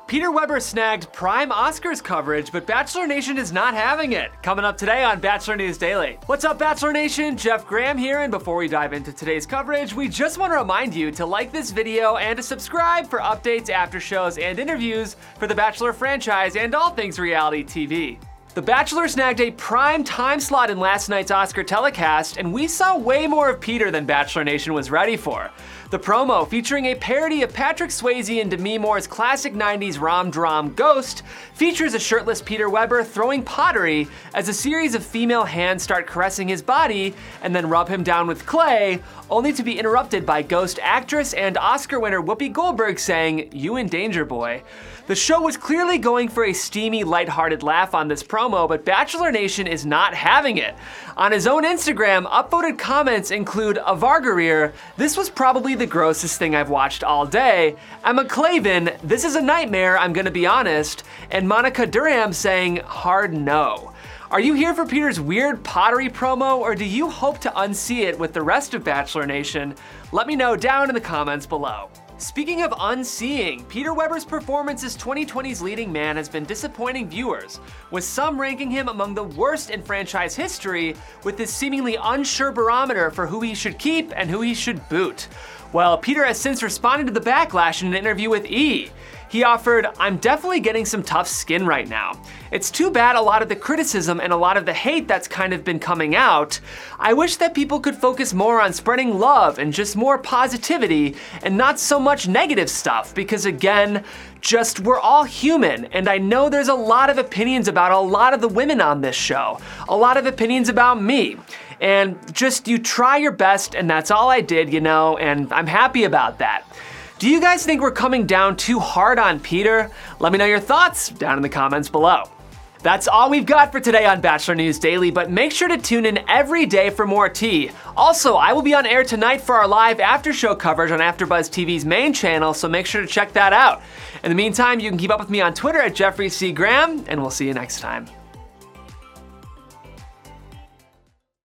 Peter Weber snagged prime Oscars coverage, but Bachelor Nation is not having it. Coming up today on Bachelor News Daily. What's up, Bachelor Nation? Jeff Graham here, and before we dive into today's coverage, we just want to remind you to like this video and to subscribe for updates, after shows, and interviews for the Bachelor franchise and all things reality TV. The Bachelor snagged a prime time slot in last night's Oscar telecast, and we saw way more of Peter than Bachelor Nation was ready for. The promo, featuring a parody of Patrick Swayze and Demi Moore's classic 90s rom-dram Ghost, features a shirtless Peter Weber throwing pottery as a series of female hands start caressing his body and then rub him down with clay, only to be interrupted by Ghost actress and Oscar winner Whoopi Goldberg saying, "You in danger, boy." The show was clearly going for a steamy, lighthearted laugh on this promo, but Bachelor Nation is not having it. On his own Instagram, upvoted comments include Avargarir, "This was probably the grossest thing I've watched all day," Emma Clavin, "This is a nightmare, I'm gonna be honest," and Monica Durham saying, "Hard no." Are you here for Peter's weird pottery promo, or do you hope to unsee it with the rest of Bachelor Nation? Let me know down in the comments below. Speaking of unseeing, Peter Weber's performance as 2020's leading man has been disappointing viewers, with some ranking him among the worst in franchise history, with this seemingly unsure barometer for who he should keep and who he should boot. Well, Peter has since responded to the backlash in an interview with E! He offered, "I'm definitely getting some tough skin right now. It's too bad a lot of the criticism and a lot of the hate that's kind of been coming out. I wish that people could focus more on spreading love and just more positivity and not so much negative stuff, because again, just we're all human, and I know there's a lot of opinions about a lot of the women on this show, a lot of opinions about me. And just you try your best, and that's all I did, you know, and I'm happy about that." Do you guys think we're coming down too hard on Peter? Let me know your thoughts down in the comments below. That's all we've got for today on Bachelor News Daily, but make sure to tune in every day for more tea. Also, I will be on air tonight for our live after show coverage on AfterBuzz TV's main channel, so make sure to check that out. In the meantime, you can keep up with me on Twitter at Jeffrey C. Graham, and we'll see you next time.